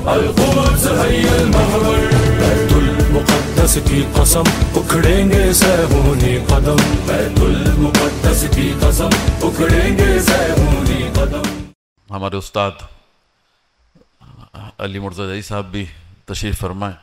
القدس حی المحور، بیت المقدس کی قسم اکھڑیں گے صہیونی قدم، بیت المقدس کی قسم اکھڑیں گے صہیونی قدم۔ ہمارے استاد علی مرزا صاحب بھی تشریف فرمائیں۔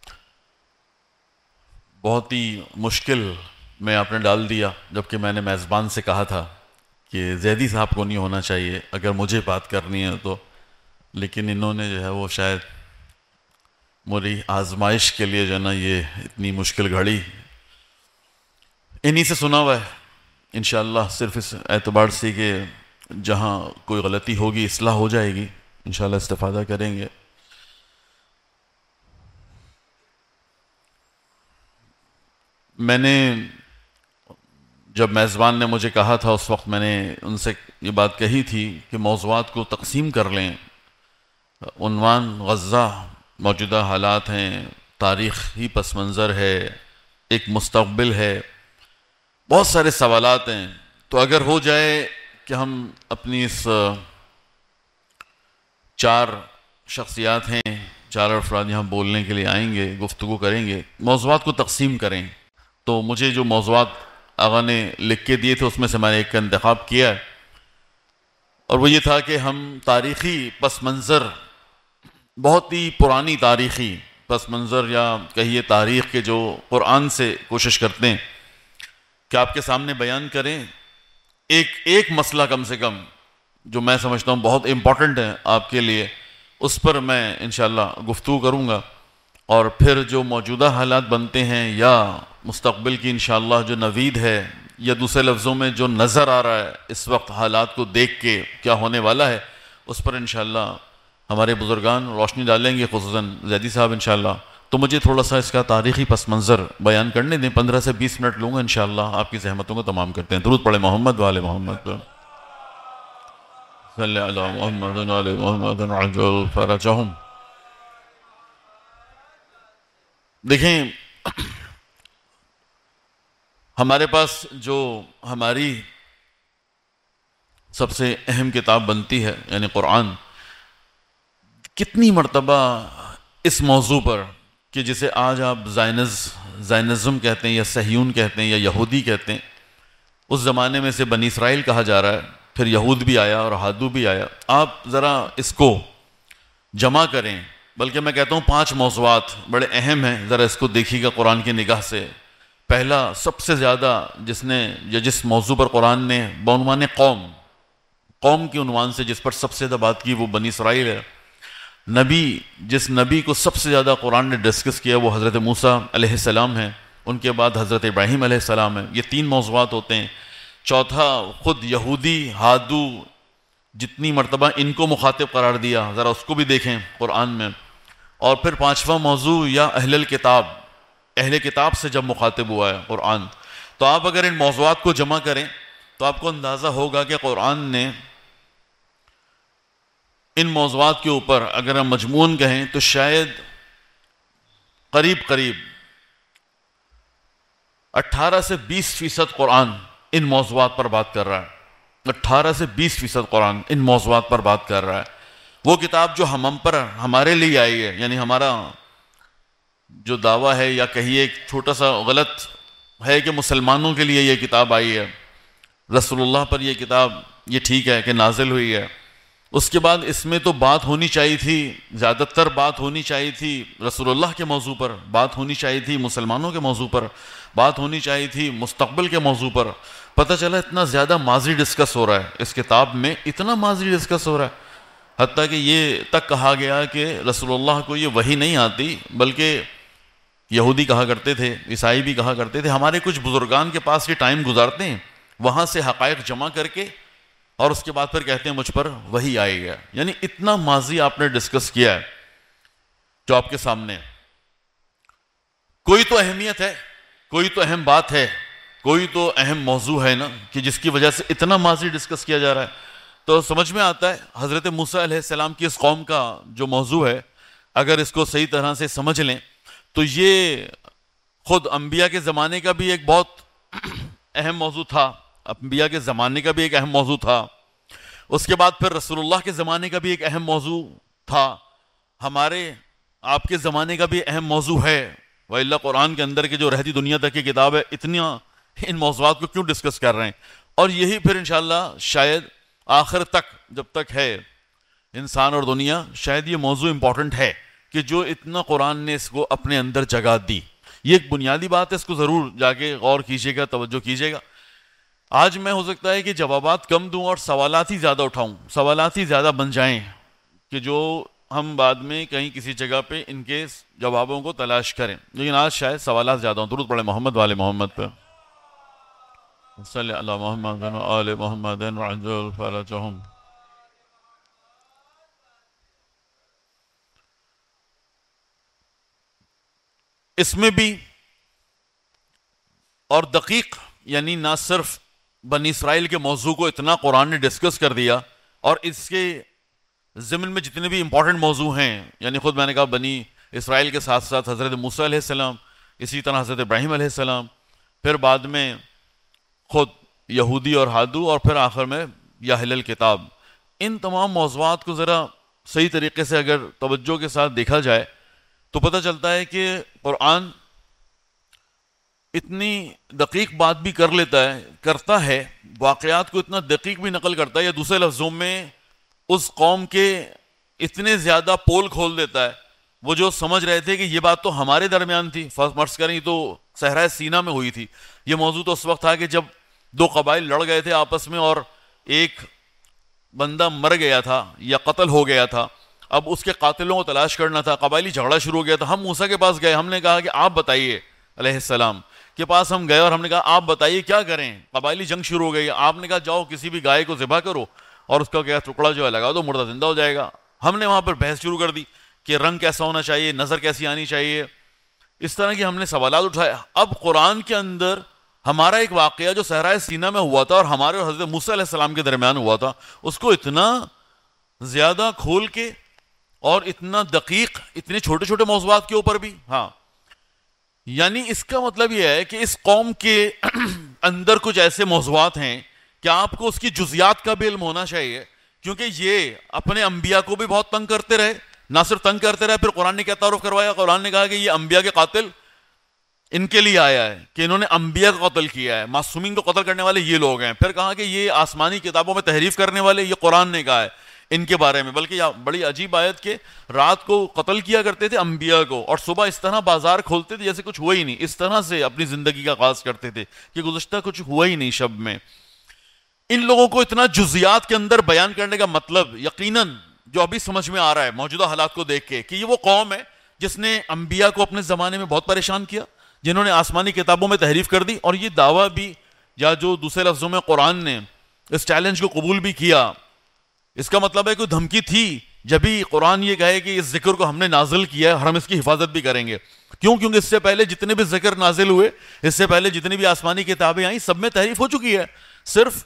بہت ہی مشکل میں آپ نے ڈال دیا، جبکہ میں نے میزبان سے کہا تھا کہ زیدی صاحب کو نہیں ہونا چاہیے اگر مجھے بات کرنی ہے تو، لیکن انہوں نے جو ہے وہ شاید میری آزمائش کے لیے جو ہے نا یہ اتنی مشکل گھڑی انہی سے سنا ہوا ہے انشاءاللہ، صرف اس اعتبار سے کہ جہاں کوئی غلطی ہوگی اصلاح ہو جائے گی، انشاءاللہ استفادہ کریں گے۔ میں نے جب میزبان نے مجھے کہا تھا اس وقت میں نے ان سے یہ بات کہی تھی کہ موضوعات کو تقسیم کر لیں۔ عنوان غزہ، موجودہ حالات ہیں، تاریخی پس منظر ہے، ایک مستقبل ہے، بہت سارے سوالات ہیں، تو اگر ہو جائے کہ ہم اپنی اس 4 شخصیات ہیں، 4 افراد یہاں بولنے کے لیے آئیں گے، گفتگو کریں گے، موضوعات کو تقسیم کریں، تو مجھے جو موضوعات آغا نے لکھ کے دیے تھے اس میں سے میں نے ایک کا انتخاب کیا ہے، اور وہ یہ تھا کہ ہم تاریخی پس منظر، بہت ہی پرانی تاریخی پس منظر یا کہیے تاریخ کے جو قرآن سے کوشش کرتے ہیں کہ آپ کے سامنے بیان کریں، ایک مسئلہ کم سے کم جو میں سمجھتا ہوں بہت امپورٹنٹ ہے آپ کے لیے، اس پر میں انشاءاللہ گفتگو کروں گا، اور پھر جو موجودہ حالات بنتے ہیں یا مستقبل کی انشاءاللہ جو نوید ہے، یا دوسرے لفظوں میں جو نظر آ رہا ہے اس وقت حالات کو دیکھ کے کیا ہونے والا ہے، اس پر انشاءاللہ ہمارے بزرگان روشنی ڈالیں گے، خصوصاً زیدی صاحب انشاءاللہ۔ تو مجھے تھوڑا سا اس کا تاریخی پس منظر بیان کرنے دیں، 15 سے 20 منٹ لوں گا انشاءاللہ، آپ کی زحمتوں کو تمام کرتے ہیں۔ درود پڑھے محمد وآل محمد، صلی علی محمد وآل محمد عجل فرجہم۔ دیکھیں، ہمارے پاس جو ہماری سب سے اہم کتاب بنتی ہے یعنی قرآن، کتنی مرتبہ اس موضوع پر کہ جسے آج آپ زائنزم کہتے ہیں یا صہیون کہتے ہیں یا یہودی کہتے ہیں، اس زمانے میں سے بنی اسرائیل کہا جا رہا ہے، پھر یہود بھی آیا اور ہادو بھی آیا، آپ ذرا اس کو جمع کریں، بلکہ میں کہتا ہوں 5 موضوعات بڑے اہم ہیں، ذرا اس کو دیکھیے گا قرآن کی نگاہ سے۔ پہلا سب سے زیادہ جس موضوع پر قرآن نے بعنوان قوم کے عنوان سے جس پر سب سے زیادہ بات کی وہ بنی اسرائیل ہے۔ جس نبی کو سب سے زیادہ قرآن نے ڈسکس کیا وہ حضرت موسیٰ علیہ السلام ہیں، ان کے بعد حضرت ابراہیم علیہ السلام ہیں، یہ 3 موضوعات ہوتے ہیں۔ چوتھا خود یہودی ہادو جتنی مرتبہ ان کو مخاطب قرار دیا، ذرا اس کو بھی دیکھیں قرآن میں۔ اور پھر 5واں موضوع یا اہل کتاب سے جب مخاطب ہوا ہے قرآن، تو آپ اگر ان موضوعات کو جمع کریں تو آپ کو اندازہ ہوگا کہ قرآن نے ان موضوعات کے اوپر اگر ہم مجموعاً کہیں تو شاید قریب 18 سے 20% قرآن ان موضوعات پر بات کر رہا ہے۔ 18 سے 20% قرآن ان موضوعات پر بات کر رہا ہے۔ وہ کتاب جو ہمارے لیے آئی ہے، یعنی ہمارا جو دعویٰ ہے یا کہیے ایک چھوٹا سا غلط ہے کہ مسلمانوں کے لیے یہ کتاب آئی ہے، رسول اللہ پر یہ کتاب یہ ٹھیک ہے کہ نازل ہوئی ہے، اس کے بعد اس میں تو بات ہونی چاہیے تھی، زیادہ تر بات ہونی چاہیے تھی رسول اللہ کے موضوع پر، بات ہونی چاہیے تھی مسلمانوں کے موضوع پر، بات ہونی چاہیے تھی مستقبل کے موضوع پر۔ پتہ چلا اتنا زیادہ ماضی ڈسکس ہو رہا ہے اس کتاب میں، اتنا ماضی ڈسکس ہو رہا ہے، حتیٰ کہ یہ تک کہا گیا کہ رسول اللہ کو یہ وحی نہیں آتی، بلکہ یہودی کہا کرتے تھے، عیسائی بھی کہا کرتے تھے، ہمارے کچھ بزرگان کے پاس یہ ٹائم گزارتے ہیں، وہاں سے حقائق جمع کر کے اور اس کے بعد پھر کہتے ہیں مجھ پر وحی آئے گا۔ یعنی اتنا ماضی آپ نے ڈسکس کیا ہے جو آپ کے سامنے ہے۔ کوئی تو اہمیت ہے، کوئی تو اہم بات ہے، کوئی تو اہم موضوع ہے نا کہ جس کی وجہ سے اتنا ماضی ڈسکس کیا جا رہا ہے۔ تو سمجھ میں آتا ہے حضرت موسیٰ علیہ السلام کی اس قوم کا جو موضوع ہے، اگر اس کو صحیح طرح سے سمجھ لیں تو یہ خود انبیاء کے زمانے کا بھی ایک بہت اہم موضوع تھا، انبیاء کے زمانے کا بھی ایک اہم موضوع تھا، اس کے بعد پھر رسول اللہ کے زمانے کا بھی ایک اہم موضوع تھا، ہمارے آپ کے زمانے کا بھی اہم موضوع ہے، وَإِلَّا قرآن کے اندر کے جو رہتی دنیا تک کی کتاب ہے، اتنا ان موضوعات کو کیوں ڈسکس کر رہے ہیں؟ اور یہی پھر انشاءاللہ شاید آخر تک جب تک ہے انسان اور دنیا، شاید یہ موضوع امپورٹنٹ ہے کہ جو اتنا قرآن نے اس کو اپنے اندر جگہ دی. یہ ایک بنیادی بات ہے، اس کو ضرور جا کے غور کیجیے گا، توجہ کیجیے گا. آج میں ہو سکتا ہے کہ جوابات کم دوں اور سوالات ہی زیادہ اٹھاؤں، سوالات ہی زیادہ بن جائیں کہ جو ہم بعد میں کہیں کسی جگہ پہ ان کے جوابوں کو تلاش کریں. لیکن آج شاید سوالات زیادہ ہوں. درود پڑھیں محمد والے محمد پہ، صلی اللہ محمد و آل محمد وعجل فرجہم. اس میں بھی اور دقیق، یعنی نہ صرف بنی اسرائیل کے موضوع کو اتنا قرآن نے ڈسکس کر دیا، اور اس کے ضمن میں جتنے بھی امپورٹنٹ موضوع ہیں، یعنی خود میں نے کہا بنی اسرائیل کے ساتھ ساتھ حضرت موسیٰ علیہ السلام، اسی طرح حضرت ابراہیم علیہ السلام، پھر بعد میں خود یہودی اور ہادو، اور پھر آخر میں یا اہل الکتاب. ان تمام موضوعات کو ذرا صحیح طریقے سے اگر توجہ کے ساتھ دیکھا جائے تو پتہ چلتا ہے کہ قرآن اتنی دقیق بات بھی کرتا ہے، واقعات کو اتنا دقیق بھی نقل کرتا ہے، یا دوسرے لفظوں میں اس قوم کے اتنے زیادہ پول کھول دیتا ہے. وہ جو سمجھ رہے تھے کہ یہ بات تو ہمارے درمیان تھی، فرض کریں تو صحرائے سینا میں ہوئی تھی. یہ موضوع تو اس وقت تھا کہ جب دو قبائل لڑ گئے تھے آپس میں، اور ایک بندہ مر گیا تھا یا قتل ہو گیا تھا. اب اس کے قاتلوں کو تلاش کرنا تھا، قبائلی جھگڑا شروع ہو گیا تھا. ہم موسیٰ کے پاس گئے، ہم نے کہا کہ آپ بتائیے، علیہ السلام کے پاس ہم گئے اور ہم نے کہا آپ بتائیے کیا کریں، قبائلی جنگ شروع ہو گئی. آپ نے کہا جاؤ کسی بھی گائے کو ذبح کرو اور اس کا کیا ٹکڑا جو ہے لگا دو، مردہ زندہ ہو جائے گا. ہم نے وہاں پر بحث شروع کر دی کہ رنگ کیسا ہونا چاہیے، نظر کیسی آنی چاہیے، اس طرح کی ہم نے سوالات اٹھائے. اب قرآن کے اندر ہمارا ایک واقعہ جو صحرائے سینا میں ہوا تھا اور ہمارے اور حضرت موسیٰ علیہ السلام کے درمیان ہوا تھا، اس کو اتنا زیادہ کھول کے اور اتنا دقیق، اتنے چھوٹے چھوٹے موضوعات کے اوپر بھی. ہاں، یعنی اس کا مطلب یہ ہے کہ اس قوم کے اندر کچھ ایسے موضوعات ہیں کہ آپ کو اس کی جزیات کا بھی علم ہونا چاہیے، کیونکہ یہ اپنے انبیاء کو بھی بہت تنگ کرتے رہے. نہ صرف تنگ کرتے رہے، پھر قرآن نے کیا تعارف کروایا؟ قرآن نے کہا کہ یہ انبیاء کے قاتل ان کے لیے آیا ہے کہ انہوں نے انبیاء کا قتل کیا ہے، معصومین کو قتل کرنے والے یہ لوگ ہیں. پھر کہا کہ یہ آسمانی کتابوں میں تحریف کرنے والے، یہ قرآن نے کہا ہے ان کے بارے میں. بلکہ بڑی عجیب آیت کہ رات کو قتل کیا کرتے تھے انبیاء کو، اور صبح اس طرح بازار کھولتے تھے جیسے کچھ ہوا ہی نہیں. اس طرح سے اپنی زندگی کا آغاز کرتے تھے کہ گزشتہ کچھ ہوا ہی نہیں شب میں. ان لوگوں کو اتنا جزیات کے اندر بیان کرنے کا مطلب یقیناً جو ابھی سمجھ میں آ رہا ہے موجودہ حالات کو دیکھ کے، کہ یہ وہ قوم ہے جس نے انبیاء کو اپنے زمانے میں بہت پریشان کیا، جنہوں نے آسمانی کتابوں میں تحریف کر دی. اور یہ دعویٰ بھی، یا جو دوسرے لفظوں میں قرآن نے اس چیلنج کو قبول بھی کیا، اس کا مطلب ہے کوئی دھمکی تھی جبھی قرآن یہ کہے کہ اس ذکر کو ہم نے نازل کیا ہے اور ہم اس کی حفاظت بھی کریں گے. کیوں؟ کیونکہ اس سے پہلے جتنے بھی ذکر نازل ہوئے، اس سے پہلے جتنی بھی آسمانی کتابیں آئیں، سب میں تحریف ہو چکی ہے. صرف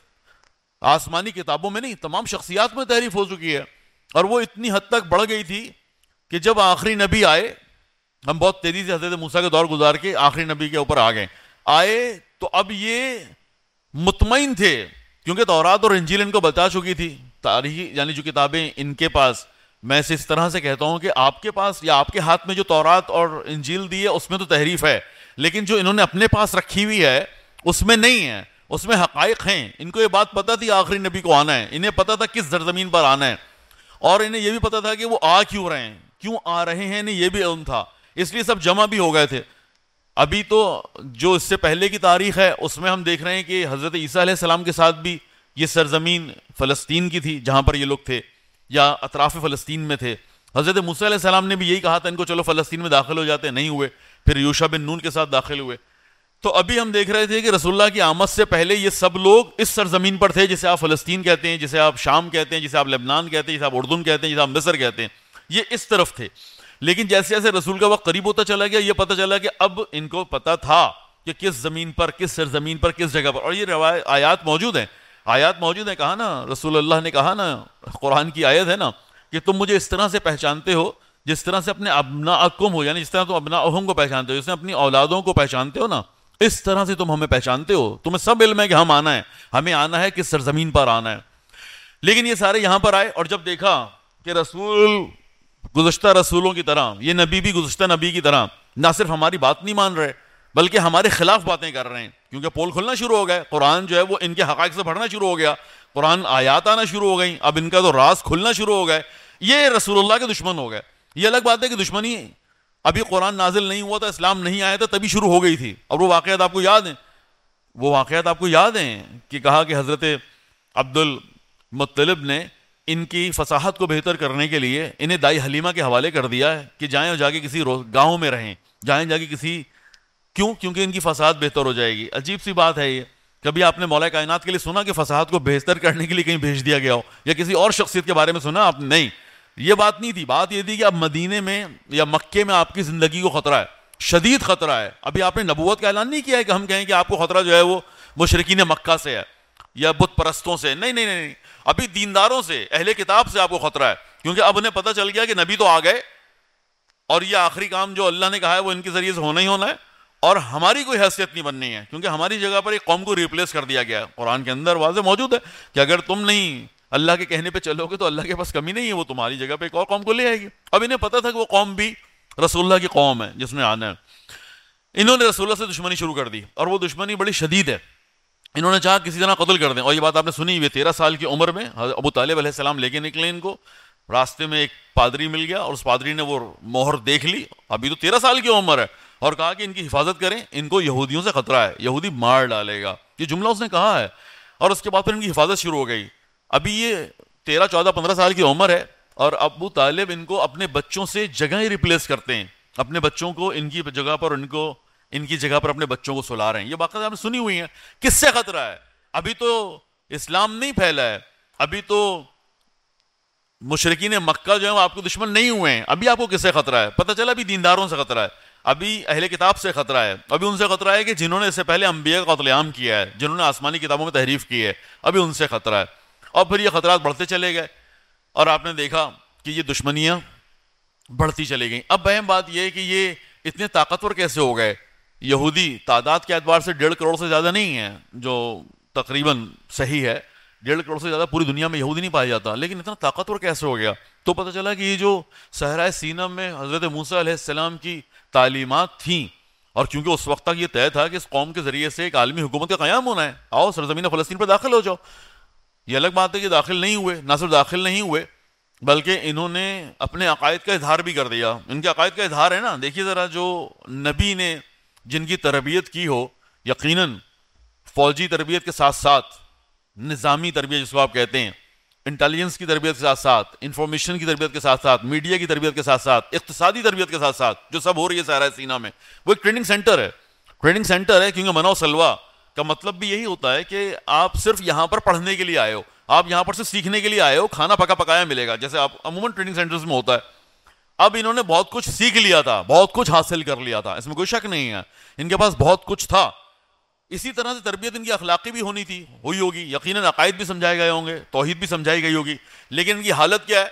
آسمانی کتابوں میں نہیں، تمام شخصیات میں تحریف ہو چکی ہے. اور وہ اتنی حد تک بڑھ گئی تھی کہ جب آخری نبی آئے، ہم بہت تیزی سے حضرت موسیٰ کے دور گزار کے آخری نبی کے اوپر آئے تو اب یہ مطمئن تھے، کیونکہ تورات اور انجیل ان کو بتا چکی تھی. تاریخی یعنی جو کتابیں ان کے پاس، میں اس طرح سے کہتا ہوں کہ آپ کے پاس یا آپ کے ہاتھ میں جو تورات اور انجیل دی ہے اس میں تو تحریف ہے، لیکن جو انہوں نے اپنے پاس رکھی ہوئی ہے اس میں نہیں ہے، اس میں حقائق ہیں. ان کو یہ بات پتا تھی آخری نبی کو آنا ہے، انہیں پتا تھا کس سرزمین پر آنا ہے، اور انہیں یہ بھی پتا تھا کہ وہ آ کیوں رہے ہیں، کیوں آ رہے ہیں، انہیں یہ بھی علم تھا. اس لیے سب جمع بھی ہو گئے تھے. ابھی تو جو اس سے پہلے کی تاریخ ہے اس میں ہم دیکھ رہے ہیں کہ حضرت عیسیٰ علیہ السلام کے ساتھ بھی یہ سرزمین فلسطین کی تھی جہاں پر یہ لوگ تھے، یا اطراف فلسطین میں تھے. حضرت موسیٰ علیہ السلام نے بھی یہی کہا تھا ان کو چلو فلسطین میں داخل ہو جاتے، نہیں ہوئے. پھر یوشع بن نون کے ساتھ داخل ہوئے. تو ابھی ہم دیکھ رہے تھے کہ رسول اللہ کی آمد سے پہلے یہ سب لوگ اس سرزمین پر تھے، جسے آپ فلسطین کہتے ہیں، جسے آپ شام کہتے ہیں، جسے آپ لبنان کہتے ہیں، جسے آپ اردن کہتے ہیں، جسے آپ مصر کہتے ہیں. یہ اس طرف تھے. لیکن جیسے جیسے رسول کا وقت قریب ہوتا چلا گیا، یہ پتہ چلا کہ اب ان کو پتہ تھا کہ کس زمین پر، کس سرزمین پر، کس جگہ پر. اور یہ آیات موجود ہیں، کہا نا رسول اللہ نے کہا نا، قرآن کی آیت ہے نا کہ تم مجھے اس طرح سے پہچانتے ہو جس طرح سے اپنے ابناءکم ہو، یعنی جس طرح تم ابناءہم کو پہچانتے ہو، جس طرح اپنی اولادوں کو پہچانتے ہو نا، اس طرح سے تم ہمیں پہچانتے ہو. تمہیں سب علم ہے کہ ہم آنا ہے، ہمیں آنا ہے، کس سرزمین پر آنا ہے. لیکن یہ سارے یہاں پر آئے، اور جب دیکھا کہ رسول گزشتہ رسولوں کی طرح یہ نبی بھی گزشتہ نبی کی طرح نہ صرف ہماری بات نہیں مان رہے بلکہ ہمارے خلاف باتیں کر رہے ہیں، کیونکہ پول کھلنا شروع ہو گئے، قرآن جو ہے وہ ان کے حقائق سے بھرنا شروع ہو گیا، قرآن آیات آنا شروع ہو گئیں، اب ان کا تو راز کھلنا شروع ہو گئے، یہ رسول اللہ کے دشمن ہو گئے۔ یہ الگ بات ہے کہ دشمنی ابھی قرآن نازل نہیں ہوا تھا، اسلام نہیں آیا تھا، تبھی شروع ہو گئی تھی۔ اور وہ واقعات آپ کو یاد ہیں کہ کہا کہ حضرت عبد المطلب نے ان کی فصاحت کو بہتر کرنے کے لیے انہیں دائی حلیمہ کے حوالے کر دیا ہے کہ جائیں اور جا کے کسی گاؤں میں رہیں، جائیں جا کے کسی، کیونکہ ان کی فصاحت بہتر ہو جائے گی۔ عجیب سی بات ہے یہ، کبھی آپ نے مولا کائنات کے لیے سنا کہ فصاحت کو بہتر کرنے کے لیے کہیں بھیج دیا گیا ہو، یا کسی اور شخصیت کے بارے میں سنا آپ نے؟ نہیں، یہ بات نہیں تھی۔ بات یہ تھی کہ اب مدینے میں یا مکے میں آپ کی زندگی کو خطرہ ہے، شدید خطرہ ہے۔ ابھی آپ نے نبوت کا اعلان نہیں کیا ہے کہ ہم کہیں کہ آپ کو خطرہ جو ہے وہ مشرکین مکہ سے ہے یا بت پرستوں سے، نہیں، ابھی دینداروں سے، اہل کتاب سے آپ کو خطرہ ہے، کیونکہ اب انہیں پتہ چل گیا کہ نبی تو آ گئے اور یہ آخری کام جو اللہ نے کہا ہے وہ ان کے ذریعے سے ہونا ہی ہونا ہے، اور ہماری کوئی حیثیت نہیں بننی ہے، کیونکہ ہماری جگہ پر ایک قوم کو ریپلیس کر دیا گیا ہے۔ قرآن کے اندر واضح موجود ہے کہ اگر تم نہیں اللہ کے کہنے پہ چلو گے تو اللہ کے پاس کمی نہیں ہے، وہ تمہاری جگہ پہ ایک اور قوم کو لے آئے گی۔ اب انہیں پتہ تھا کہ وہ قوم بھی رسول اللہ کی قوم ہے جس نے آنا ہے۔ انہوں نے رسول اللہ سے دشمنی شروع کر دی، اور وہ دشمنی بڑی شدید ہے۔ انہوں نے چاہا کسی طرح قتل کر دیں، اور یہ بات آپ نے سنی ہوئی، 13 سال کی عمر میں ابو طالب علیہ السلام لے کے نکلے ان کو، راستے میں ایک پادری مل گیا اور اس پادری نے وہ مہر دیکھ لی، ابھی تو 13 سال کی عمر ہے، اور کہا کہ ان کی حفاظت کریں، ان کو یہودیوں سے خطرہ ہے، یہودی مار ڈالے گا، یہ جملہ اس نے کہا ہے۔ اور اس کے بعد پھر ان کی حفاظت شروع ہو گئی۔ ابھی یہ 13 14 15 سال کی عمر ہے، اور ابو طالب ان کو اپنے بچوں سے جگہیں ریپلیس کرتے ہیں، اپنے بچوں کو ان کی جگہ پر، ان کی جگہ پر اپنے بچوں کو سلا رہے ہیں۔ یہ باقاعدہ آپ نے سنی ہوئی ہیں۔ کس سے خطرہ ہے؟ ابھی تو اسلام نہیں پھیلا ہے، ابھی تو مشرکین مکہ جو ہیں وہ آپ کو دشمن نہیں ہوئے ہیں، ابھی آپ کو کس سے خطرہ ہے؟ پتہ چلا ابھی دینداروں سے خطرہ ہے، ابھی اہل کتاب سے خطرہ ہے، ابھی ان سے خطرہ ہے کہ جنہوں نے اس سے پہلے انبیاء کا قتل عام کیا ہے، جنہوں نے آسمانی کتابوں میں تحریف کی ہے، ابھی ان سے خطرہ ہے۔ اور پھر یہ خطرات بڑھتے چلے گئے، اور آپ نے دیکھا کہ یہ دشمنیاں بڑھتی چلی گئیں۔ اب اہم بات یہ ہے کہ یہ اتنے طاقتور کیسے ہو گئے؟ یہودی تعداد کے اعتبار سے 1.5 کروڑ سے زیادہ نہیں ہے، جو تقریباً صحیح ہے، 1.5 کروڑ سے زیادہ پوری دنیا میں یہودی نہیں پایا جاتا، لیکن اتنا طاقتور کیسے ہو گیا؟ تو پتہ چلا کہ یہ جو صحرائے سینا میں حضرت موسیٰ علیہ السلام کی تعلیمات تھیں، اور کیونکہ اس وقت تک یہ طے تھا کہ اس قوم کے ذریعے سے ایک عالمی حکومت کا قیام ہونا ہے، آؤ سرزمین فلسطین پر داخل ہو جاؤ۔ یہ الگ بات ہے کہ داخل نہیں ہوئے، نہ صرف داخل نہیں ہوئے بلکہ انہوں نے اپنے عقائد کا اظہار بھی کر دیا۔ ان کے عقائد کا اظہار ہے نا، دیکھیے ذرا، جو نبی نے جن کی تربیت کی ہو، یقیناً فوجی تربیت کے ساتھ ساتھ، نظامی تربیت جس کو آپ کہتے ہیں، انٹیلیجنس کی تربیت کے ساتھ ساتھ، انفارمیشن کی تربیت کے ساتھ ساتھ، میڈیا کی تربیت کے ساتھ ساتھ، اقتصادی تربیت کے ساتھ ساتھ، جو سب ہو رہی ہے صحرائے سینا میں، وہ ایک ٹریننگ سینٹر ہے۔ ٹریننگ سینٹر ہے کیونکہ منع و سلوہ کا مطلب بھی یہی ہوتا ہے کہ آپ صرف یہاں پر پڑھنے کے لیے آئے ہو، آپ یہاں پر سے سیکھنے کے لیے آئے ہو، کھانا پکا پکایا ملے گا، جیسے آپ عموماً ٹریننگ سینٹرز میں ہوتا ہے۔ اب انہوں نے بہت کچھ سیکھ لیا تھا، بہت کچھ حاصل کر لیا تھا، اس میں کوئی شک نہیں ہے، ان کے پاس بہت کچھ تھا۔ اسی طرح سے تربیت ان کی اخلاقی بھی ہوئی ہوگی، یقیناً عقائد بھی سمجھائے گئے ہوں گے، توحید بھی سمجھائی گئی ہوگی، لیکن ان کی حالت کیا ہے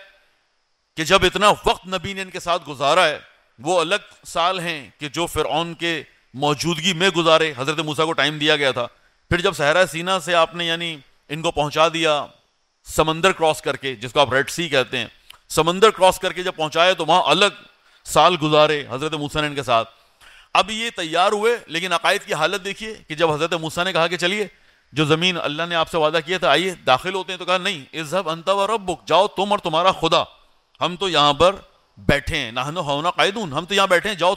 کہ جب اتنا وقت نبی نے ان کے ساتھ گزارا ہے، وہ الگ سال ہیں کہ جو فرعون کے موجودگی میں گزارے، حضرت موسیٰ کو ٹائم دیا گیا تھا، پھر جب صحرا سینا سے آپ نے یعنی ان کو پہنچا دیا سمندر کراس کر کے، جس کو آپ ریڈ سی کہتے ہیں، سمندر کراس کر کے جب پہنچائے تو وہاں الگ سال گزارے حضرت موسیٰ نے ان کے ساتھ۔ اب یہ تیار ہوئے، لیکن عقائد کی حالت دیکھیے کہ جب حضرت موسیٰ نے کہا کہ چلیے جو زمین اللہ نے آپ سے وعدہ کیا تھا آئیے داخل ہوتے ہیں، تو کہا نہیں، اذهب انت وربک، جاؤ تم اور تمہارا خدا، ہم تو یہاں پر بیٹھے ہیں، نحن هنا قاعدون، ہم تو یہاں بیٹھے ہیں، جاؤ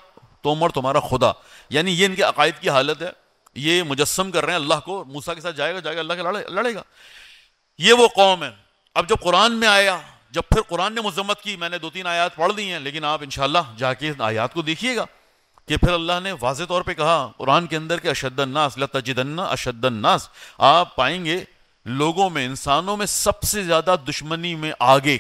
تم اور تمہارا خدا۔ یعنی یہ ان کے عقائد کی حالت ہے، یہ مجسم کر رہے ہیں اللہ کو، موسیٰ کے ساتھ جائے گا اللہ کے لڑے گا۔ یہ وہ قوم ہے۔ اب جب قرآن میں آیا، جب پھر قرآن نے مذمت کی، میں نے 2-3 آیات پڑھ دی ہیں، لیکن آپ انشاءاللہ جا کے آیات کو دیکھیے گا کہ پھر اللہ نے واضح طور پہ کہا قرآن کے اندر کہ اشد الناس لتجدن اشد الناس، آپ پائیں گے لوگوں میں، انسانوں میں سب سے زیادہ دشمنی میں آگے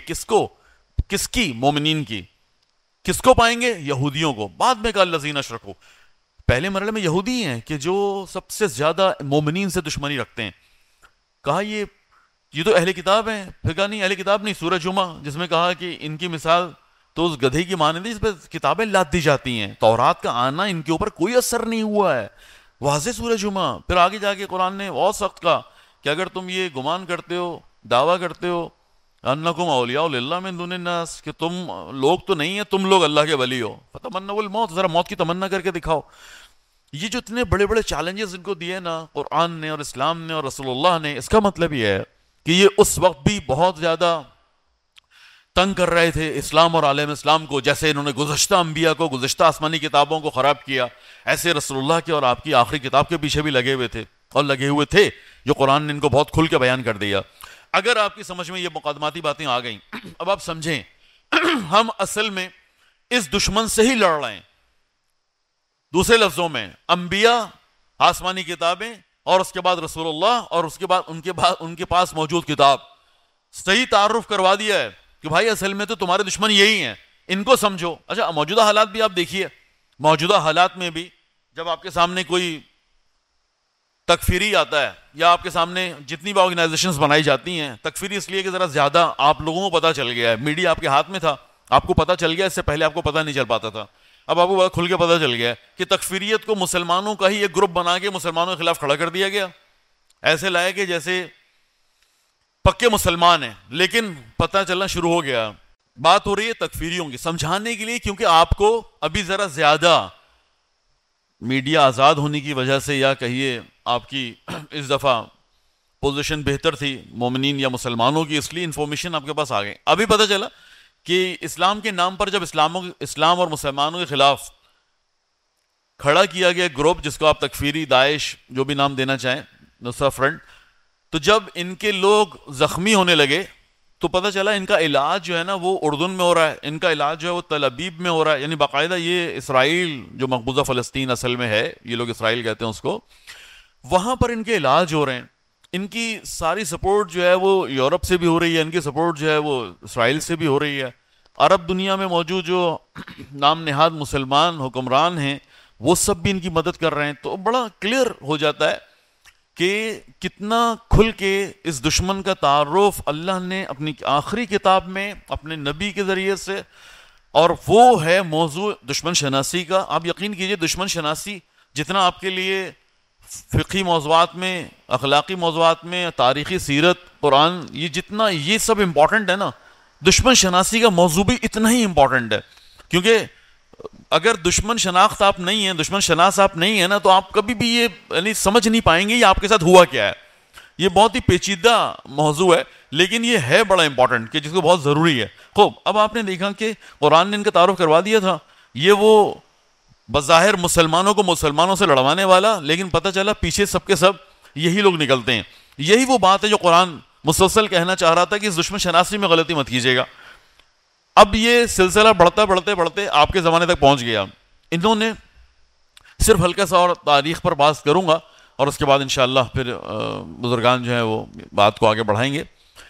کس کی؟ مومنین کی۔ کس کو پائیں گے؟ یہودیوں کو۔ بعد میں کہا الذین اشرکوا، پہلے مرحلے میں یہودی ہیں کہ جو سب سے زیادہ مومنین سے دشمنی رکھتے ہیں۔ کہا یہ تو اہل کتاب ہیں، پھر کہا نہیں اہل کتاب نہیں، سورہ جمعہ جس میں کہا کہ ان کی مثال تو اس گدھے کی مانند ہے جس پہ کتابیں لاد دی جاتی ہیں، تورات کا آنا ان کے اوپر کوئی اثر نہیں ہوا ہے، واضح سورہ جمعہ۔ پھر آگے جا کے قرآن نے بہت سخت کہا کہ اگر تم یہ گمان کرتے ہو، دعویٰ کرتے ہو انکم اولیاء للہ من دون الناس، کہ تم لوگ تو نہیں ہیں، تم لوگ اللہ کے ولی ہو، فتمنوا الموت، ذرا موت کی تمنا کر کے دکھاؤ۔ یہ جو اتنے بڑے بڑے چیلنجز ان کو دیے نا قرآن نے اور اسلام نے اور رسول اللہ نے، اس کا مطلب یہ ہے کہ یہ اس وقت بھی بہت زیادہ تنگ کر رہے تھے اسلام اور عالم اسلام کو، جیسے انہوں نے گزشتہ انبیاء کو، گزشتہ آسمانی کتابوں کو خراب کیا، ایسے رسول اللہ کے اور آپ کی آخری کتاب کے پیچھے بھی لگے ہوئے تھے اور لگے ہوئے تھے، جو قرآن نے ان کو بہت کھل کے بیان کر دیا۔ اگر آپ کی سمجھ میں یہ مقدماتی باتیں آ گئیں، اب آپ سمجھیں ہم اصل میں اس دشمن سے ہی لڑ رہے ہیں۔ دوسرے لفظوں میں انبیاء، آسمانی کتابیں، اور اس کے بعد رسول اللہ، اور اس کے بعد ان کے پاس موجود کتاب، صحیح تعارف کروا دیا ہے کہ بھائی اصل میں تو تمہارے دشمن یہی ہیں، ان کو سمجھو۔ اچھا موجودہ حالات بھی آپ دیکھیے، موجودہ حالات میں بھی جب آپ کے سامنے کوئی تکفیری آتا ہے، یا آپ کے سامنے جتنی بھی آرگنائزیشنز بنائی جاتی ہیں، تکفیری اس لیے کہ ذرا زیادہ آپ لوگوں کو پتہ چل گیا ہے، میڈیا آپ کے ہاتھ میں تھا، آپ کو پتہ چل گیا، اس سے پہلے آپ کو پتہ نہیں چل پاتا تھا، اب آپ کو بڑا کھل کے پتہ چل گیا کہ تکفیریت کو مسلمانوں کا ہی ایک گروپ بنا کے مسلمانوں کے خلاف کھڑا کر دیا گیا، ایسے لائے کہ جیسے پکے مسلمان ہیں، لیکن پتہ چلنا شروع ہو گیا۔ بات ہو رہی ہے تکفیریوں کی، سمجھانے کے لیے، کیونکہ آپ کو ابھی ذرا زیادہ میڈیا آزاد ہونے کی وجہ سے، یا کہیے آپ کی اس دفعہ پوزیشن بہتر تھی مومنین یا مسلمانوں کی، اس لیے انفارمیشن آپ کے پاس آ گئی۔ ابھی پتہ چلا کہ اسلام کے نام پر جب اسلام اور مسلمانوں کے خلاف کھڑا کیا گیا گروپ، جس کو آپ تکفیری، داعش، جو بھی نام دینا چاہیں، نصرہ فرنٹ، تو جب ان کے لوگ زخمی ہونے لگے تو پتہ چلا ان کا علاج جو ہے نا وہ اردن میں ہو رہا ہے، ان کا علاج جو ہے وہ تل ابیب میں ہو رہا ہے، یعنی باقاعدہ یہ اسرائیل جو مقبوضہ فلسطین اصل میں ہے، یہ لوگ اسرائیل کہتے ہیں اس کو، وہاں پر ان کے علاج ہو رہے ہیں۔ ان کی ساری سپورٹ جو ہے وہ یورپ سے بھی ہو رہی ہے، ان کی سپورٹ جو ہے وہ اسرائیل سے بھی ہو رہی ہے۔ عرب دنیا میں موجود جو نام نہاد مسلمان حکمران ہیں وہ سب بھی ان کی مدد کر رہے ہیں۔ تو بڑا کلیئر ہو جاتا ہے کہ کتنا کھل کے اس دشمن کا تعارف اللہ نے اپنی آخری کتاب میں اپنے نبی کے ذریعے سے، اور وہ ہے موضوع دشمن شناسی کا۔ آپ یقین کیجئے دشمن شناسی جتنا آپ کے لیے فقہی موضوعات میں، اخلاقی موضوعات میں، تاریخی سیرت، قرآن، یہ جتنا یہ سب امپورٹنٹ ہے نا، دشمن شناسی کا موضوع بھی اتنا ہی امپورٹنٹ ہے، کیونکہ اگر دشمن شناخت آپ نہیں ہیں، دشمن شناس آپ نہیں ہیں نا، تو آپ کبھی بھی یہ یعنی سمجھ نہیں پائیں گے یہ آپ کے ساتھ ہوا کیا ہے۔ یہ بہت ہی پیچیدہ موضوع ہے، لیکن یہ ہے بڑا امپورٹنٹ کہ جس کو بہت ضروری ہے۔ خوب، اب آپ نے دیکھا کہ قرآن نے ان کا تعارف کروا دیا تھا، یہ وہ بظاہر مسلمانوں کو مسلمانوں سے لڑوانے والا، لیکن پتہ چلا پیچھے سب کے سب یہی لوگ نکلتے ہیں۔ یہی وہ بات ہے جو قرآن مسلسل کہنا چاہ رہا تھا کہ اس دشمن شناسی میں غلطی مت کیجیے گا۔ اب یہ سلسلہ بڑھتے آپ کے زمانے تک پہنچ گیا۔ انہوں نے صرف ہلکا سا اور تاریخ پر بات کروں گا، اور اس کے بعد انشاءاللہ پھر بزرگان جو ہیں وہ بات کو آگے بڑھائیں گے،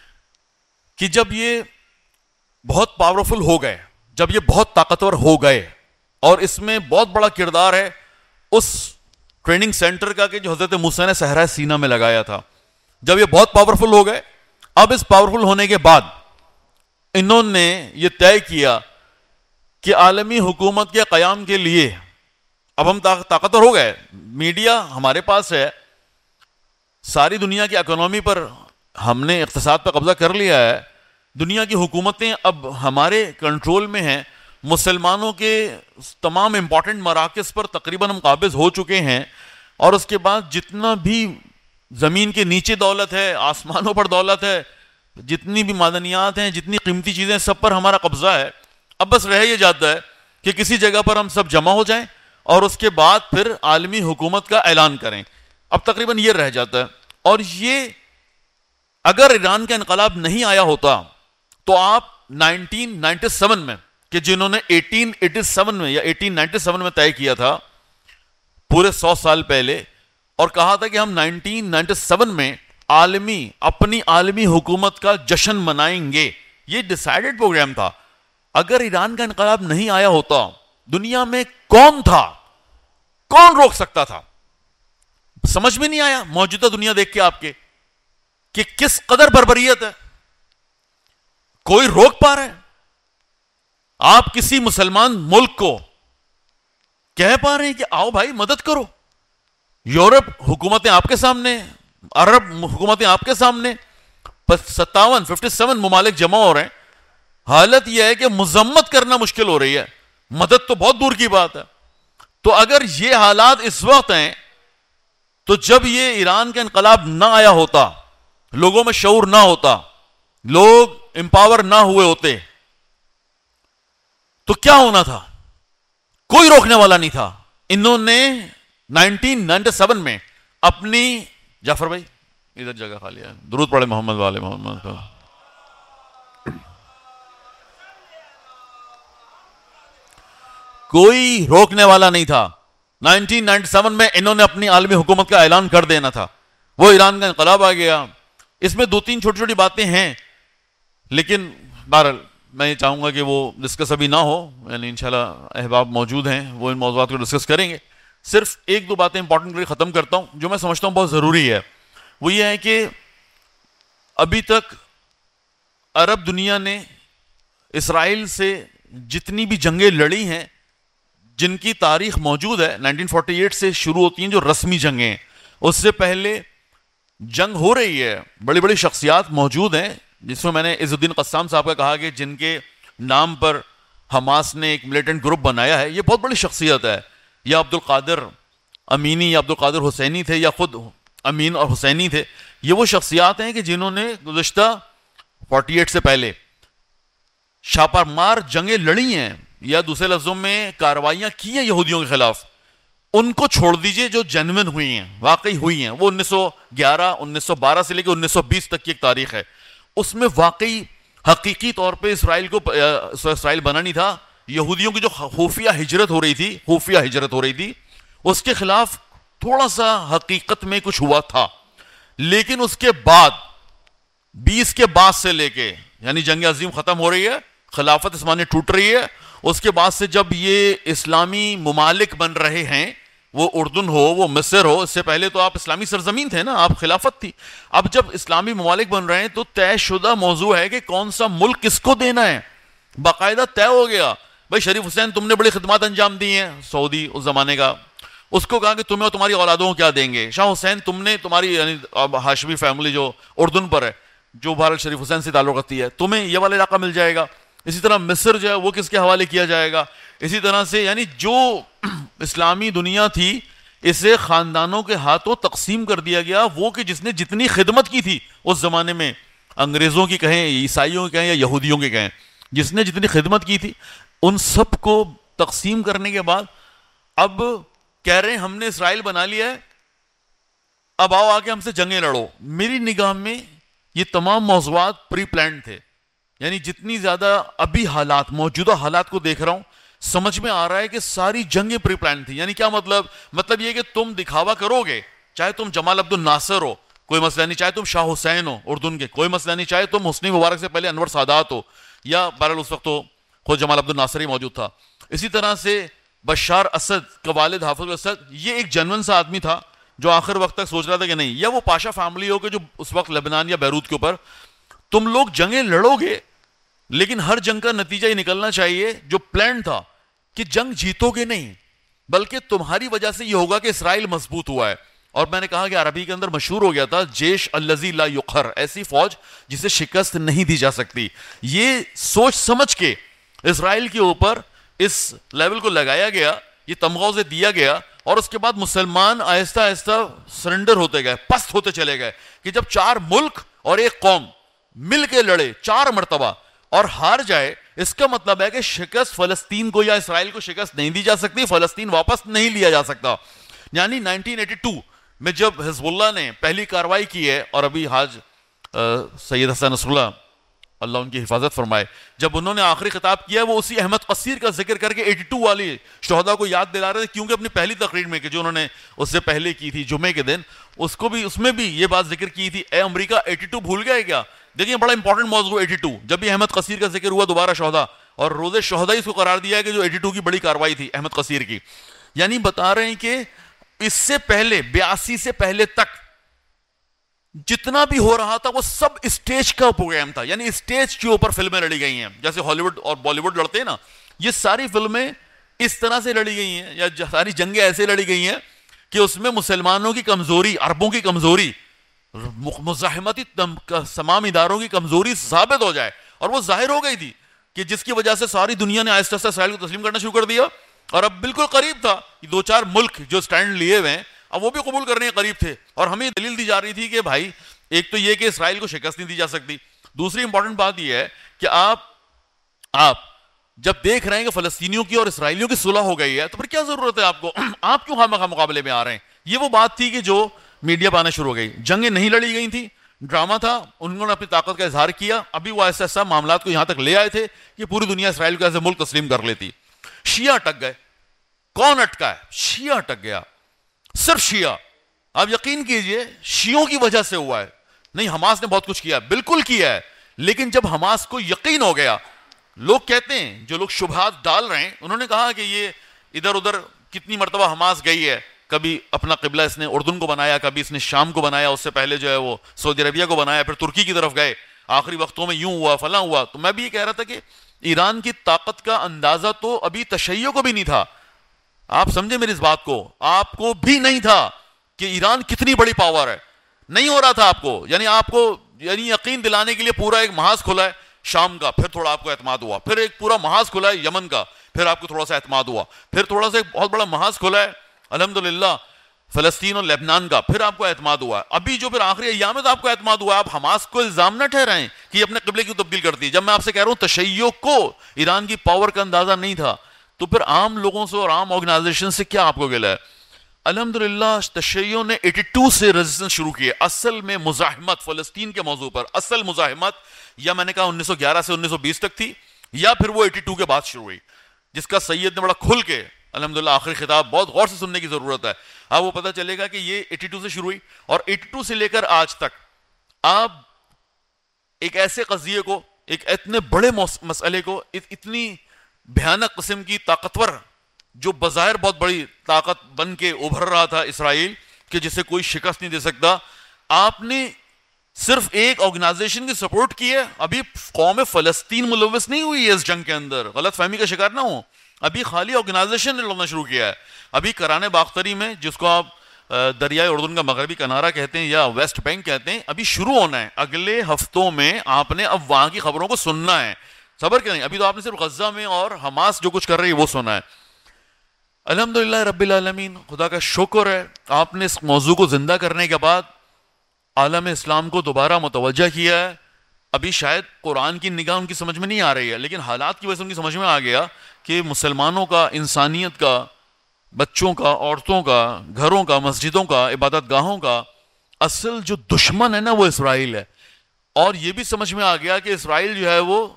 کہ جب یہ بہت پاورفل ہو گئے، جب یہ بہت طاقتور ہو گئے، اور اس میں بہت بڑا کردار ہے اس ٹریننگ سینٹر کا کہ جو حضرت موسیٰ نے صحرائے سینا میں لگایا تھا۔ جب یہ بہت پاورفل ہو گئے، اب اس پاورفل ہونے کے بعد انہوں نے یہ طے کیا کہ عالمی حکومت کے قیام کے لیے اب ہم طاقتور ہو گئے، میڈیا ہمارے پاس ہے، ساری دنیا کی اکنومی پر ہم نے اقتصاد پر قبضہ کر لیا ہے، دنیا کی حکومتیں اب ہمارے کنٹرول میں ہیں، مسلمانوں کے تمام امپورٹنٹ مراکز پر تقریباً ہم قابض ہو چکے ہیں، اور اس کے بعد جتنا بھی زمین کے نیچے دولت ہے، آسمانوں پر دولت ہے، جتنی بھی معدنیات ہیں، جتنی قیمتی چیزیں، سب پر ہمارا قبضہ ہے۔ اب بس رہ یہ جاتا ہے کہ کسی جگہ پر ہم سب جمع ہو جائیں اور اس کے بعد پھر عالمی حکومت کا اعلان کریں۔ اب تقریباً یہ رہ جاتا ہے، اور یہ اگر ایران کا انقلاب نہیں آیا ہوتا تو آپ 1997 میں، کہ جنہوں نے 1887 میں یا 1897 میں طے کیا تھا، پورے 100 سال پہلے، اور کہا تھا کہ ہم 1997 میں اپنی عالمی حکومت کا جشن منائیں گے، یہ ڈیسائیڈڈ پروگرام تھا۔ اگر ایران کا انقلاب نہیں آیا ہوتا، دنیا میں کون تھا، کون روک سکتا تھا؟ سمجھ میں نہیں آیا موجودہ دنیا دیکھ کے آپ کے کہ کس قدر بربریت ہے، کوئی روک پا رہا ہے؟ آپ کسی مسلمان ملک کو کہہ پا رہے ہیں کہ آؤ بھائی مدد کرو؟ یورپ حکومتیں آپ کے سامنے، عرب حکومتیں آپ کے سامنے، 57 ممالک جمع ہو رہے ہیں. حالت یہ ہے کہ مذمت کرنا مشکل ہو رہی ہے, مدد تو بہت دور کی بات ہے. تو اگر یہ حالات اس وقت ہیں تو جب یہ ایران کا انقلاب نہ آیا ہوتا, لوگوں میں شعور نہ ہوتا, لوگ امپاور نہ ہوئے ہوتے, تو کیا ہونا تھا؟ کوئی روکنے والا نہیں تھا. انہوں نے 1997 میں اپنی, جعفر بھائی ادھر جگہ خالی ہے, درود پڑھے محمد والے محمد. کوئی روکنے والا نہیں تھا. 1997 میں انہوں نے اپنی عالمی حکومت کا اعلان کر دینا تھا. وہ ایران کا انقلاب آ گیا. اس میں 2-3 چھوٹی چھوٹی باتیں ہیں, لیکن بہرحال میں یہ چاہوں گا کہ وہ ڈسکس ابھی نہ ہو, یعنی انشاءاللہ احباب موجود ہیں, وہ ان موضوعات کو ڈسکس کریں گے. صرف 1-2 باتیں امپورٹنٹ کر کے ختم کرتا ہوں جو میں سمجھتا ہوں بہت ضروری ہے. وہ یہ ہے کہ ابھی تک عرب دنیا نے اسرائیل سے جتنی بھی جنگیں لڑی ہیں, جن کی تاریخ موجود ہے, 1948 سے شروع ہوتی ہیں جو رسمی جنگیں ہیں, اس سے پہلے جنگ ہو رہی ہے. بڑی بڑی شخصیات موجود ہیں, جس میں نے عز الدین قسام صاحب کا کہا کہ جن کے نام پر حماس نے ایک ملیٹنٹ گروپ بنایا ہے, یہ بہت بڑی شخصیت ہے. یا عبد القادر امینی یا عبد القادر حسینی تھے, یا خود امین اور حسینی تھے. یہ وہ شخصیات ہیں کہ جنہوں نے گزشتہ 48 سے پہلے چھاپہ مار جنگیں لڑی ہیں, یا دوسرے لفظوں میں کارروائیاں کی ہیں یہودیوں کے خلاف. ان کو چھوڑ دیجئے جو جنون ہوئی ہیں, واقعی ہوئی ہیں. وہ 1911 1912 سے لے کے 1920 تک کی ایک تاریخ ہے. اس میں واقعی حقیقی طور پہ اسرائیل بنا نہیں تھا. یہودیوں کی جو خفیہ ہجرت ہو رہی تھی اس کے خلاف تھوڑا سا حقیقت میں کچھ ہوا تھا. لیکن اس کے بعد 20 کے بعد سے لے کے, یعنی جنگ عظیم ختم ہو رہی ہے, خلافت عثمانیہ ٹوٹ رہی ہے, اس کے بعد سے جب یہ اسلامی ممالک بن رہے ہیں, وہ اردن ہو, وہ مصر ہو, اس سے پہلے تو آپ اسلامی سرزمین تھے نا, آپ خلافت تھی. اب جب اسلامی ممالک بن رہے ہیں تو طے شدہ موضوع ہے کہ کون سا ملک کس کو دینا ہے. باقاعدہ طے ہو گیا, بھائی شریف حسین تم نے بڑی خدمات انجام دی ہیں, سعودی اس زمانے کا, اس کو کہا کہ تمہیں اور تمہاری اولادوں کو کیا دیں گے. شاہ حسین تم نے, تمہاری یعنی ہاشمی فیملی جو اردن پر ہے, جو بہرحال شریف حسین سے تعلق رکھتی ہے, تمہیں یہ والا علاقہ مل جائے گا. اسی طرح مصر جو ہے وہ کس کے حوالے کیا جائے گا. اسی طرح سے یعنی جو اسلامی دنیا تھی اسے خاندانوں کے ہاتھوں تقسیم کر دیا گیا. وہ کہ جس نے جتنی خدمت کی تھی اس زمانے میں, انگریزوں کی کہیں, عیسائیوں کی کہیں, یا یہودیوں کی کہیں, جس نے جتنی خدمت کی تھی, ان سب کو تقسیم کرنے کے بعد اب کہہ رہے ہیں ہم نے اسرائیل بنا لیا ہے, اب آؤ آ کے ہم سے جنگیں لڑو. میری نگاہ میں یہ تمام موضوعات پری پلانڈ تھے. یعنی جتنی زیادہ ابھی حالات, موجودہ حالات کو دیکھ رہا ہوں, سمجھ میں آ رہا ہے کہ ساری جنگیں پری پلانڈ تھی. یعنی کیا مطلب یہ کہ تم دکھاوا کرو گے, چاہے تم جمال عبد الناصر ہو, کوئی مسئلہ نہیں, چاہے تم شاہ حسین ہو اردن کے, کوئی مسئلہ نہیں, چاہے تم حسنی مبارک سے پہلے انور سادات ہو, یا بہرحال اس وقت تو خود جمال عبد الناصر ہی موجود تھا. اسی طرح سے بشار اسد کا والد حافظ اسد, یہ ایک جنون سا آدمی تھا جو آخر وقت تک سوچ رہا تھا کہ نہیں, یا وہ پاشا فیملی ہو کہ جو اس وقت لبنان یا بیروت کے اوپر, تم لوگ جنگیں لڑو گے, لیکن ہر جنگ کا نتیجہ یہ نکلنا چاہیے جو پلان تھا کہ جنگ جیتو گے نہیں, بلکہ تمہاری وجہ سے یہ ہوگا کہ اسرائیل مضبوط ہوا ہے. اور میں نے کہا کہ عربی کے اندر مشہور ہو گیا تھا جیش الذی لا یقہر, ایسی فوج جسے شکست نہیں دی جا سکتی. یہ سوچ سمجھ کے اسرائیل کے اوپر اس لیول کو لگایا گیا, یہ تمغہ سے دیا گیا, اور اس کے بعد مسلمان آہستہ آہستہ سرنڈر ہوتے گئے, پست ہوتے چلے گئے. کہ جب 4 ملک اور ایک قوم مل کے لڑے 4 مرتبہ اور ہار جائے, اس کا مطلب ہے کہ شکست فلسطین کو یا اسرائیل کو شکست نہیں دی جا سکتی, فلسطین واپس نہیں لیا جا سکتا. یعنی 1982 میں جب حزب اللہ نے پہلی کاروائی کی ہے, اور ابھی حاج سید حسن نصر اللہ, اللہ ان کی حفاظت فرمائے, جب انہوں نے آخری خطاب کیا, وہ اسی احمد قصیر کا ذکر کر کے 82 والی شہداء کو یاد دلا رہے تھے, کیونکہ اپنی پہلی تقریر میں کہ جو انہوں نے اس سے پہلے کی تھی جمعے کے دن, اس میں بھی یہ بات ذکر کی تھی, اے امریکہ 82 بھول گئے کیا. دیکھیں بڑا امپورٹنٹ موضوع 82, جب بھی احمد قصیر کا ذکر ہوا دوبارہ شہداء, اور روز شہداء اس کو قرار دیا ہے کہ جو 82 کی بڑی کاروائی تھی احمد قصیر کی. یعنی بتا رہے ہیں کہ اس سے پہلے 82 سے پہلے تک جتنا بھی ہو رہا تھا وہ سب اسٹیج کا پروگرام تھا. یعنی اسٹیج کے اوپر فلمیں لڑی گئی ہیں, جیسے ہالی ووڈ اور بالی ووڈ لڑتے ہیں نا, یہ ساری فلمیں اس طرح سے لڑی گئی ہیں, یا ساری جنگیں ایسے لڑی گئی ہیں کہ اس میں مسلمانوں کی کمزوری, عربوں کی کمزوری, مزاحمتی تمام اداروں کی کمزوری ثابت ہو جائے. اور وہ ظاہر ہو گئی تھی کہ جس کی وجہ سے ساری دنیا نے آہستہ آہستہ اسرائیل کو تسلیم کرنا شروع کر دیا. اور اب بالکل قریب تھا, دو چار ملک جو سٹینڈ لیے ہوئے ہیں اب وہ بھی قبول کرنے کے قریب تھے. اور ہمیں دلیل دی جا رہی تھی کہ بھائی ایک تو یہ کہ اسرائیل کو شکست نہیں دی جا سکتی, دوسری امپورٹنٹ بات یہ ہے کہ آپ جب دیکھ رہے ہیں کہ فلسطینیوں کی اور اسرائیلیوں کی صلح ہو گئی ہے تو پھر کیا ضرورت ہے آپ کو, آپ کیوں خواہ مقابلے میں آ رہے ہیں. یہ وہ بات تھی کہ جو میڈیا پہ آنا شروع ہو گئی. جنگیں نہیں لڑی گئی تھی, ڈرامہ تھا, انہوں نے اپنی طاقت کا اظہار کیا. ابھی وہ ایسا ایسا معاملات کو یہاں تک لے آئے تھے کہ پوری دنیا اسرائیل کو ایسے ملک تسلیم کر لیتی. شیعہ اٹک گئے. کون اٹکا ہے؟ شیعہ اٹک گیا, صرف شیعہ. آپ یقین کیجئے شیعوں کی وجہ سے ہوا ہے. نہیں حماس نے بہت کچھ کیا, بالکل کیا ہے, لیکن جب حماس کو یقین ہو گیا, لوگ کہتے ہیں جو لوگ شبہات ڈال رہے ہیں انہوں نے کہا کہ یہ ادھر ادھر کتنی مرتبہ حماس گئی ہے, کبھی اپنا قبلہ اس نے اردن کو بنایا, کبھی اس نے شام کو بنایا, اس سے پہلے جو ہے وہ سعودی عربیہ کو بنایا, پھر ترکی کی طرف گئے, آخری وقتوں میں یوں ہوا فلاں ہوا. تو میں بھی یہ کہہ رہا تھا کہ ایران کی طاقت کا اندازہ تو ابھی تشیع کو بھی نہیں تھا. آپ سمجھے میری اس بات کو, آپ کو بھی نہیں تھا کہ ایران کتنی بڑی پاور ہے, نہیں ہو رہا تھا آپ کو. آپ کو یقین دلانے کے لیے پورا ایک محاذ کھلا ہے شام کا, پھر تھوڑا آپ کو اعتماد ہوا, پھر ایک پورا محاذ کھلا ہے یمن کا, پھر آپ کو تھوڑا سا اعتماد ہوا, پھر تھوڑا سا ایک بہت بڑا محاذ کھلا ہے الحمدللہ فلسطین اور لبنان کا, پھر آپ کو اعتماد ہوا. ابھی جو پھر آخری ایام میں تو آپ کو اعتماد ہوا. آپ حماس کو الزام نہ ٹھہرائیں کہ اپنے قبلے کی تبدیل کرتی ہے. جب میں آپ سے کہہ رہا ہوں تشیع کو ایران کی پاور کا اندازہ نہیں تھا, تو پھر عام لوگوں سے اور عام آرگنائزیشن سے کیا آپ کو گلہ ہے؟ الحمدللہ تشیع نے 82 سے ریزسٹنس شروع کی ہے. اصل میں مزاحمت فلسطین کے موضوع پر, اصل مزاحمت یا میں نے کہا 1911 سے 1920 تک تھی, یا پھر وہ 82 کے بعد شروع ہوئی, جس کا سید نے بڑا کھل کے الحمدللہ آخری خطاب بہت غور سے سننے کی ضرورت ہے. آپ وہ پتہ چلے گا کہ یہ 82 سے شروع ہوئی, اور 82 سے لے کر آج تک آپ ایک ایسے قضیے کو, ایک اتنے بڑے مسئلے کو, اتنی بھیانک قسم کی طاقتور, جو بظاہر بہت بڑی طاقت بن کے ابھر رہا تھا اسرائیل, کہ جسے کوئی شکست نہیں دے سکتا, آپ نے صرف ایک آرگنائزیشن کی سپورٹ کی ہے. ابھی قوم فلسطین ملوث نہیں ہوئی ہے اس جنگ کے اندر, غلط فہمی کا شکار نہ ہوں. ابھی خالی آرگنائزیشن نے لڑنا شروع کیا ہے. ابھی کرانہ باختری میں, جس کو آپ دریائے اردن کا مغربی کنارہ کہتے ہیں یا ویسٹ بینک کہتے ہیں, ابھی شروع ہونا ہے. اگلے ہفتوں میں آپ نے اب وہاں کی خبروں کو سننا ہے, صبر کریں. ابھی تو آپ نے صرف غزہ میں اور حماس جو کچھ کر رہی ہے وہ سنا ہے. الحمدللہ رب العالمین, خدا کا شکر ہے آپ نے اس موضوع کو زندہ کرنے کے بعد عالم اسلام کو دوبارہ متوجہ کیا ہے. ابھی شاید قرآن کی نگاہ ان کی سمجھ میں نہیں آ رہی ہے, لیکن حالات کی وجہ سے ان کی سمجھ میں آ گیا کہ مسلمانوں کا, انسانیت کا, بچوں کا, عورتوں کا, گھروں کا, مسجدوں کا, عبادت گاہوں کا اصل جو دشمن ہے نا وہ اسرائیل ہے. اور یہ بھی سمجھ میں آ گیا کہ اسرائیل جو ہے وہ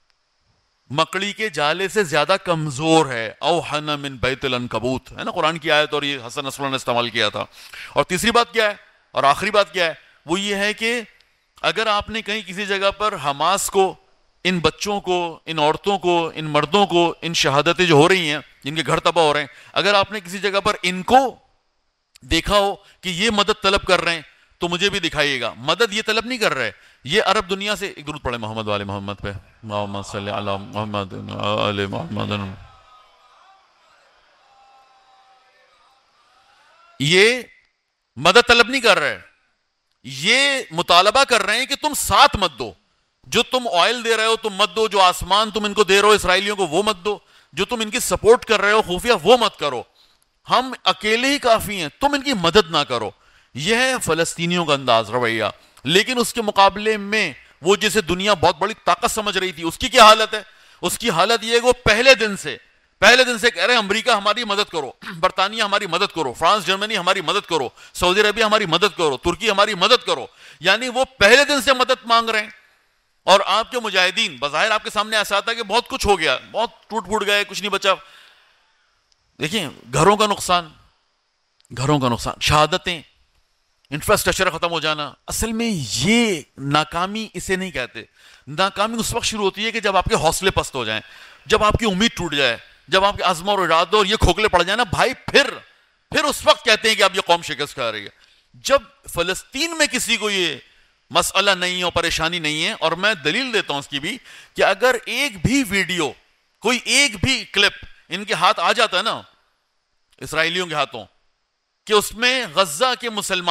مکڑی کے جالے سے زیادہ کمزور ہے. اوحن من بیت العنکبوت ہے نا قرآن کی آیت, اور یہ حسن نصراللہ نے استعمال کیا تھا. اور تیسری بات کیا ہے اور آخری بات کیا ہے, وہ یہ ہے کہ اگر آپ نے کہیں کسی جگہ پر حماس کو, ان بچوں کو, ان عورتوں کو, ان مردوں کو, ان شہادتیں جو ہو رہی ہیں جن کے گھر تباہ ہو رہے ہیں, اگر آپ نے کسی جگہ پر ان کو دیکھا ہو کہ یہ مدد طلب کر رہے ہیں تو مجھے بھی دکھائیے گا. مدد یہ طلب نہیں کر رہے, یہ عرب دنیا سے, ایک درود پڑھے محمد والے محمد پہ, محمد صلی اللہ محمد آل محمد, یہ مدد طلب نہیں کر رہے, یہ مطالبہ کر رہے ہیں کہ تم ساتھ مت دو. جو تم آئل دے رہے ہو تم مت دو, جو آسمان تم ان کو دے رہے ہو اسرائیلیوں کو وہ مت دو, جو تم ان کی سپورٹ کر رہے ہو خفیہ وہ مت کرو. ہم اکیلے ہی کافی ہیں, تم ان کی مدد نہ کرو. یہ ہے فلسطینیوں کا انداز رویہ. لیکن اس کے مقابلے میں وہ جسے دنیا بہت بڑی طاقت سمجھ رہی تھی, اس کی کیا حالت ہے؟ اس کی حالت یہ ہے کہ وہ پہلے دن سے کہہ رہے ہیں امریکہ ہماری مدد کرو, برطانیہ ہماری مدد کرو, فرانس جرمنی ہماری مدد کرو, سعودی عربیہ ہماری مدد کرو, ترکی ہماری مدد کرو. یعنی وہ پہلے دن سے مدد مانگ رہے ہیں. اور آپ کے مجاہدین بظاہر آپ کے سامنے ایسا آتا ہے کہ بہت کچھ ہو گیا, بہت ٹوٹ پھوٹ گئے, کچھ نہیں بچا. دیکھیں گھروں کا نقصان, شہادتیں, انفراسٹرکچر ختم ہو جانا. اصل میں یہ ناکامی اسے نہیں کہتے. ناکامی اس وقت شروع ہوتی ہے کہ جب آپ کے حوصلے پست ہو جائیں, جب آپ کی امید ٹوٹ جائے, جب آپ کے عزم اور ارادوں اور یہ کھوکھلے پڑ جائیں نا بھائی, پھر اس وقت کہتے ہیں کہ اب یہ قوم شکست کھا رہی ہے. جب فلسطین میں کسی کو یہ مسئلہ نہیں ہے اور پریشانی نہیں ہے, اور میں دلیل دیتا ہوں اس کی بھی, کہ اگر ایک بھی ویڈیو, کوئی ایک بھی کلپ ان کے ہاتھ آ جاتا ہے نا اسرائیلیوں کے ہاتھوں, کہ اس میں غزہ کے مسلمان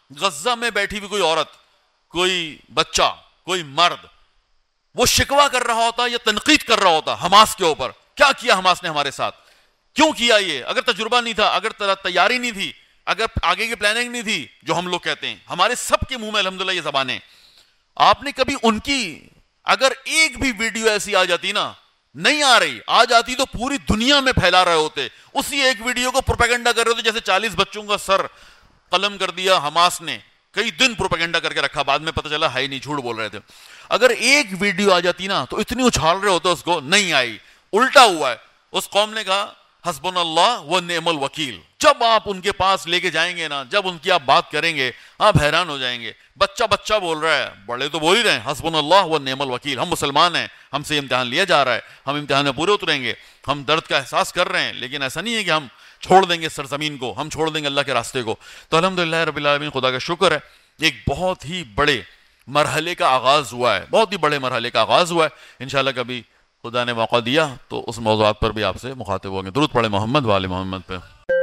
غزہ میں بیٹھی ہوئی کوئی عورت، کوئی بچہ، کوئی مرد، وہ شکوہ کر رہا ہوتا یا تنقید کر رہا ہوتا حماس کے اوپر، کیا کیا حماس نے ہمارے ساتھ، کیوں کیا یہ؟ اگر تجربہ نہیں تھا، اگر تیاری نہیں تھی، اگر آگے کی پلاننگ نہیں تھی، جو ہم لوگ کہتے ہیں، ہمارے سب کے منہ میں الحمدللہ یہ زبانیں، آپ نے کبھی ان کی اگر ایک بھی ویڈیو ایسی آ جاتی نا، نہیں آ رہی، آ جاتی تو پوری دنیا میں پھیلا رہے ہوتے، اسی ایک ویڈیو کو پروپیگنڈا کر رہے ہوتے، جیسے 40 بچوں کا سر قلم کر دیا حماس نے، کئی دن پروپیگنڈا کر کے رکھا، بعد میں پتہ چلا ہے نہیں، جھوٹ بول رہے تھے۔ اگر ایک ویڈیو آ جاتی نا تو اتنی اچھال رہے ہوتے اس کو، نہیں آئی، الٹا ہوا ہے۔ اس قوم نے کہا حسبنا اللہ و نعم الوکیل۔ جب آپ ان کے پاس لے کے جائیں گے نا، جب ان کی آپ بات کریں گے، آپ حیران ہو جائیں گے۔ بچہ بچہ بول رہا ہے، بڑے تو بول ہی رہے ہیں حسبنا اللہ و نعم الوکیل، ہم مسلمان ہیں، ہم سے امتحان لیا جا رہا ہے، ہم امتحان میں پورے اتریں گے، ہم درد کا احساس کر رہے ہیں، لیکن ایسا نہیں ہے کہ ہم چھوڑ دیں گے سرزمین کو، ہم چھوڑ دیں گے اللہ کے راستے کو۔ تو الحمدللہ رب العالمین، خدا کا شکر ہے، ایک بہت ہی بڑے مرحلے کا آغاز ہوا ہے، بہت ہی بڑے مرحلے کا آغاز ہوا ہے۔ انشاءاللہ کبھی خدا نے موقع دیا تو اس موضوعات پر بھی آپ سے مخاطب ہوں گے۔ درود پڑھے محمد و آل محمد پہ۔